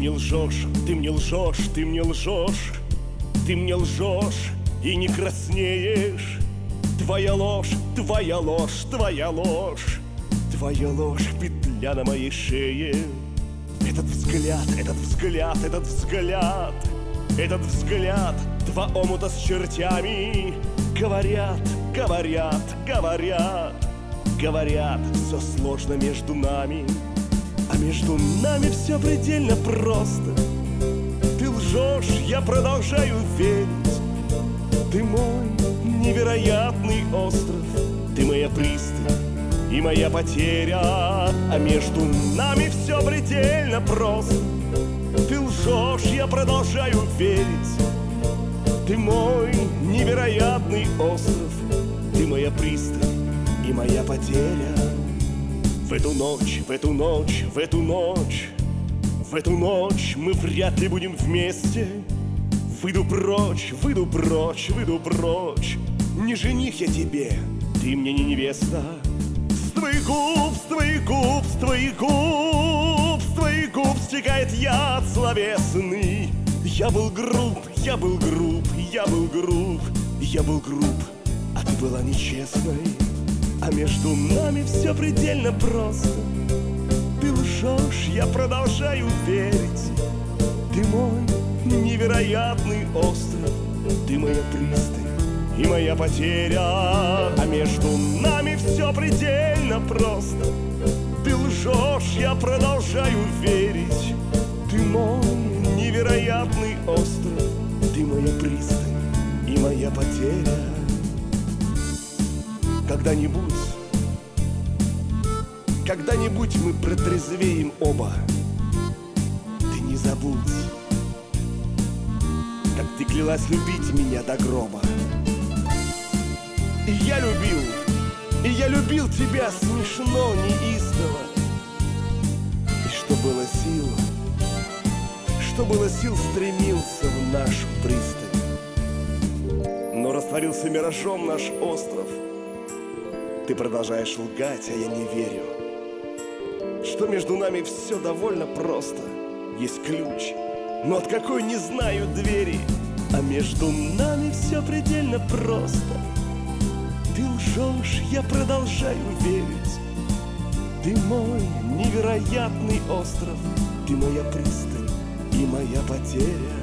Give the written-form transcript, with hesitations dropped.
мне лжешь, ты мне лжешь, ты мне лжешь, ты мне лжешь и не краснеешь. Твоя ложь, твоя ложь, твоя ложь, твоя ложь, петля на моей шее. Этот взгляд, этот взгляд, этот взгляд, этот взгляд, два омута с чертями. Говорят, говорят, говорят, говорят, все сложно между нами. А между нами все предельно просто. Ты лжешь, я продолжаю верить. Ты мой невероятный остров, ты моя пристань и моя потеря. А между нами все предельно просто. Ты лжешь, я продолжаю верить. Ты мой невероятный остров, ты моя пристань и моя потеря. В эту ночь, в эту ночь, в эту ночь, в эту ночь мы вряд ли будем вместе. Выйду прочь, выйду прочь, выйду прочь. Не жених я тебе, ты мне не невеста. С твоих губ, с твоих губ, с твоих губ, с твоих губ стекает яд словесный. Я был груб, я был груб, я был груб, я был груб, а ты была нечестной. А между нами все предельно просто. Ты лжешь, я продолжаю верить. Ты мой невероятный остров, ты моя пристань и моя потеря. А между нами все предельно просто. Ты лжешь, я продолжаю верить. Ты мой невероятный остров, ты моя пристань и моя потеря. Когда-нибудь мы протрезвеем оба. Ты не забудь, как ты клялась любить меня до гроба. И я любил тебя смешно, неистово. И что было сил, стремился в нашу пристань. Но растворился миражом наш остров. Ты продолжаешь лгать, а я не верю, что между нами все довольно просто. Есть ключ, но от какой не знаю двери. А между нами все предельно просто. Ты лжешь, я продолжаю верить. Ты мой невероятный остров, ты моя пристань и моя потеря.